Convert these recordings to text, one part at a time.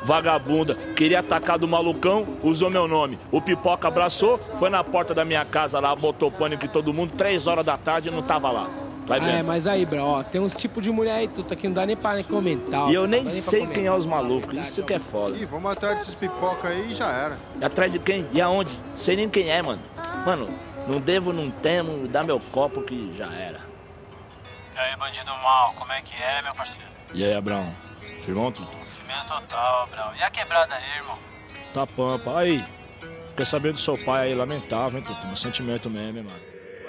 vagabunda. Queria atacar do malucão, usou meu nome. O Pipoca abraçou, foi na porta da minha casa lá, botou pânico em todo mundo, 3 horas da tarde e não tava lá. Vai vendo. Mas aí, bro, ó, tem uns tipos de mulher aí, tudo aqui, não dá nem pra comentar. E eu nem sei quem é os malucos, isso que é foda. Ih, vamos atrás desses pipoca aí e já era. E atrás de quem? E aonde? Sei nem quem é, mano. Mano, não devo, não temo, dá meu copo que já era. E aí, bandido mal, como é que é, meu parceiro? E aí, Abrão? Firmão, tudo? Firmeza total, Abrão. E a quebrada aí, irmão? Tá pampa. Aí, quer saber do seu pai aí, lamentável, hein, Tuto? Meu sentimento mesmo, hein, mano.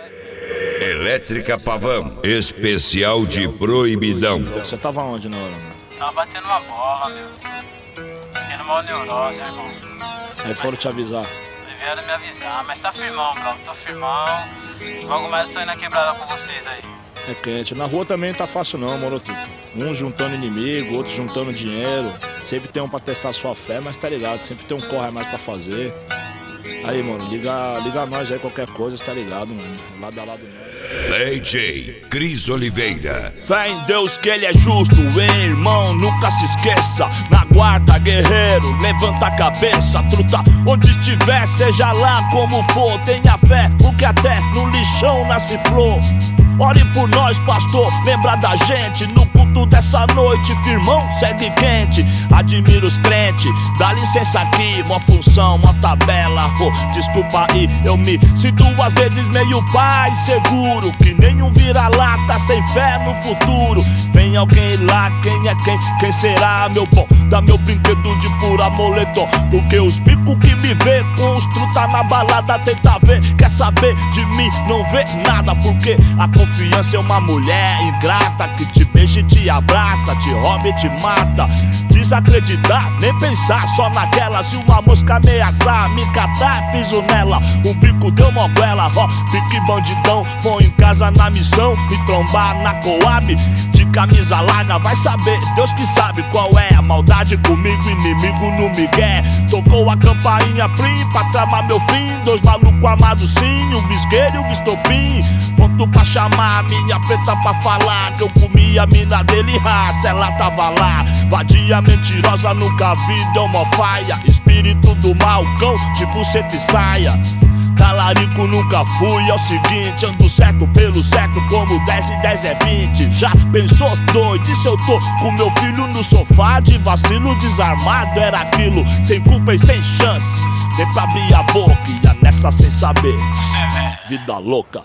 Elétrica Pavão, especial de proibidão. Você tava onde na hora, mano? Tava batendo uma bola, meu. Tendo uma neurose, irmão. Aí foram te avisar. Vieram me avisar, mas tá firmão, bro. Tô firmão. Logo mais eu tô indo na quebrada com vocês aí. É quente. Na rua também não tá fácil não, moro, Tuto. Uns juntando inimigo, outros juntando dinheiro. Sempre tem um pra testar sua fé, mas tá ligado, sempre tem um corre a mais pra fazer. Aí, mano, liga nós aí, qualquer coisa, tá ligado, mano. Lado a lado nós. DJ Cris Oliveira. Fé em Deus que ele é justo, hein, irmão, nunca se esqueça. Na guarda, guerreiro, levanta a cabeça, truta. Onde estiver, seja lá como for, tenha fé, porque até no lixão nasce flor. Ore por nós, pastor, lembra da gente. No culto dessa noite, firmão, segue quente. Admiro os crentes, dá licença aqui. Mó função, mó tabela, desculpa aí. Eu me sinto às vezes meio pai seguro, que nenhum vira-lata sem fé no futuro. Vem alguém lá, quem é quem? Quem será, meu bom? Dá meu brinquedo de furar moletom, porque os bicos que me vê com os truta na balada tenta ver, quer saber de mim, não vê nada, porque a confiança é uma mulher ingrata que te beija e te abraça, te rouba e te mata. Desacreditar, nem pensar só naquela. Se uma mosca ameaçar, me catar, piso nela. O bico deu moguela, ó, pique bandidão. Vou em casa na missão, me trombar na Coab. De camisa larga, vai saber, Deus que sabe qual é a maldade comigo, inimigo no migué. Tocou a campainha plim pra tramar meu fim. 2 malucos armados sim, um bisqueiro e um bistopim. Ponto pra chamar a minha preta pra falar que eu comi a mina dele, raça, ela tava lá. Vadia mentirosa, nunca vi, deu mó faia. Espírito do mal, cão, de buceta e saia. Talarico nunca fui, é o seguinte, ando certo pelo certo, como 10 e 10 é 20. Já pensou doido, e se eu tô com meu filho no sofá de vacilo desarmado? Era aquilo, sem culpa e sem chance, nem pra abrir a boca, ia nessa sem saber. Vida louca.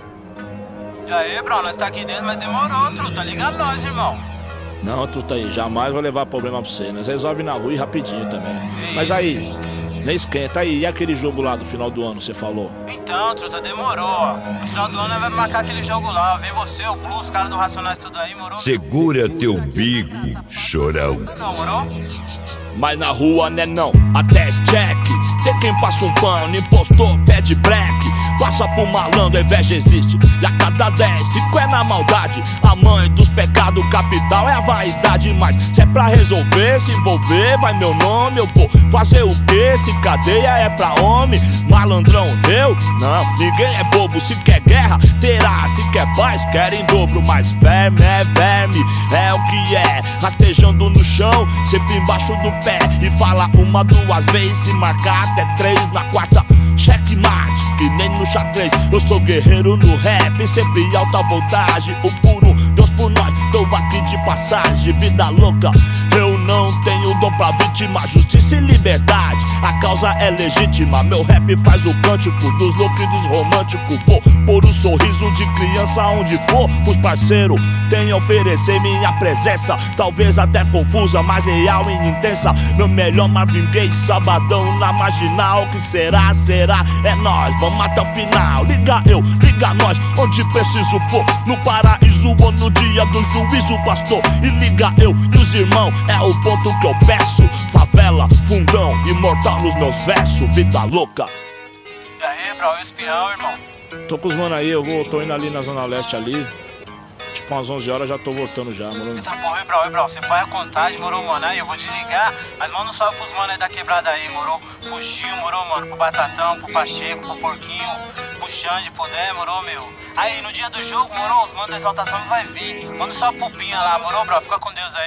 E aí, bro, nós tá aqui dentro, mas demorou, truta, liga nós, irmão. Não, truta aí, jamais vou levar problema pra você, nós resolve na rua e rapidinho também. Mas aí, nem esquenta aí, e aquele jogo lá do final do ano, você falou? Então, truta, demorou, ó. No final do ano nós vamos marcar aquele jogo lá, vem você, o Blue, os caras do Racionais, tudo aí, morou? Segura teu bico, chorão. Não, morou? Mas na rua né não, até check. Tem quem passa um pano, impostor, pede black. Passa por malandro, a inveja existe. E a cada 10, 5 é na maldade. A mãe dos pecados capital é a vaidade. Mas se é pra resolver, se envolver, vai meu nome. Eu vou fazer o quê? Se cadeia é pra homem. Malandrão, eu? Não, ninguém é bobo. Se quer guerra, terá. Se quer paz, quer em dobro. Mas verme, é o que é. Rastejando no chão, sempre embaixo do pé. E fala 1, 2 vezes, se marcar até 3 na quarta. Checkmate, que nem no xadrez. Eu sou guerreiro no rap, sempre alta voltagem. O puro Deus por nós, tô aqui de passagem. Vida louca, eu não tenho dom pra vítima. Justiça e liberdade, a causa é legítima. Meu rap faz o cântico dos loucos e dos românticos. Vou pôr o sorriso de criança onde for. Os parceiros têm a oferecer minha presença. Talvez até confusa, mas real e intensa. Meu melhor Marvin Gaye, sabadão na marginal. Que será, é nós, vamos até o final. Liga eu, liga nós, onde preciso for. No paraíso ou no dia do juízo, pastor. E liga eu e os irmãos, é o ponto que eu peço. Favela, fundão, imortal nos meus versos. Vida louca. E aí, bro, espião, irmão? Tô com os mano aí, tô indo ali na Zona Leste ali. Tipo umas 11 horas já tô voltando já, mano. Eita porra, bro, você põe a contagem, morou, mano? Aí eu vou desligar, mas manda um salve pros mano aí da quebrada aí, morou? Pro Gil, morou, mano? Pro Batatão, pro Pacheco, pro Porquinho, pro Xande, puder, morou, meu? Aí no dia do jogo, morou, os manos da exaltação vai vir. Manda um salve pro Pinha lá, morou, bro? Fica com Deus aí.